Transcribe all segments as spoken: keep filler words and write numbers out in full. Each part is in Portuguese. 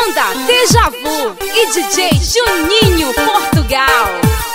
Banda Deja Vu e D J Juninho Portugal.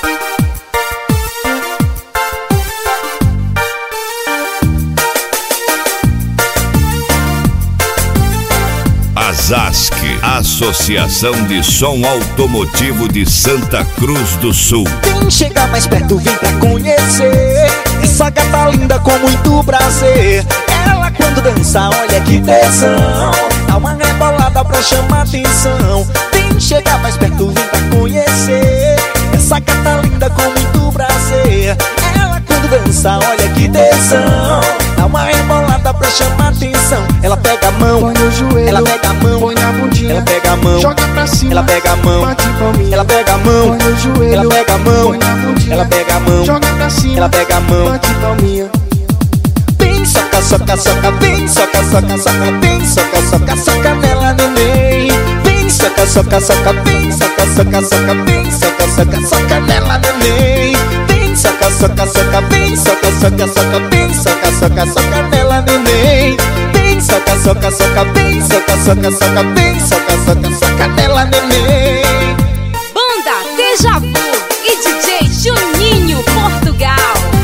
ASASC, Associação de Som Automotivo de Santa Cruz do Sul. Vem chegar mais perto, vem pra conhecer essa gata linda com muito prazer. Ela quando dança, olha que tesão, dá uma rebolada pra chamar atenção. Vem chegar mais perto, vem pra conhecer essa gata linda com muito prazer. Ela quando dança, olha que tesão, dá uma rebolada pra chamar atenção. Ela pega a mão, põe no joelho, ela pega a mão, põe na bundinha, ela pega a mão, joga pra cima, ela pega a mão, bate palminha, ela pega a mão, põe no joelho, ela pega a mão, põe na bundinha, ela pega a mão, joga pra cima, ela pega a mão, bate palminha. Vem soca, soca, soca, vem soca, soca, soca, vem soca, soca, soca nela, neném. Vem soca, soca, soca, vem soca, soca, soca, vem soca, soca, soca nela, neném. Vem soca, soca, soca, vem soca, soca, soca, vem soca, soca, soca nela, neném. Vem soca, soca, soca, vem soca, soca, soca, vem soca, soca, soca nela, neném. Banda Deja Vu e D J Juninho Portugal.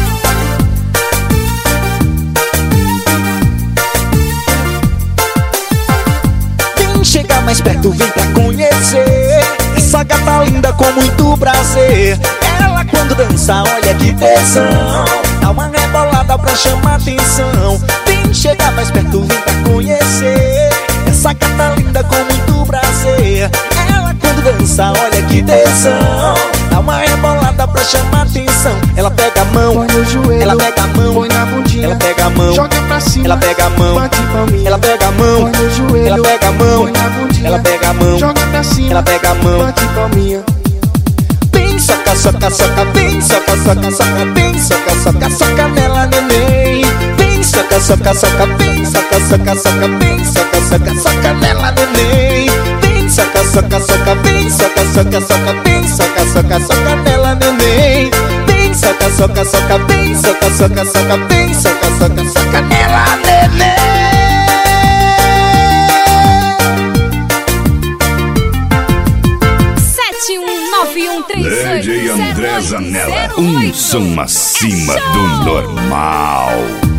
Chega mais perto, vem pra conhecer essa gata linda com muito prazer. Ela quando dança, olha que tesão, dá uma rebolada pra chamar atenção. Vem chegar mais perto, vem pra conhecer essa gata linda com muito prazer. Ela quando dança, olha que tesão, dá uma rebolada pra chamar atenção. Ela pega a mão, põe no joelho, ela pega a mão, põe na bundinha, ela pega a mão, joga pra cima, ela pega a mão, bate palminha, ela pega a mão, põe no joelho, ela pega a mão, põe na bundinha, ela pega a mão, joga pra cima, ela pega a mão, bate palminha. vem soca, soca, soca, vem soca, soca, soca, vem soca, soca, soca nela, neném. Vem soca, soca, soca, vem soca, soca, soca, vem soca, soca, soca nela, neném. Vem soca, soca, soca, vem soca, soca, soca, vem soca, soca, soca nela, neném. Vem soca, soca, soca, vem soca, soca, soca, vem soca, soca, soca nela, neném. D J André Zanella, um som acima do normal.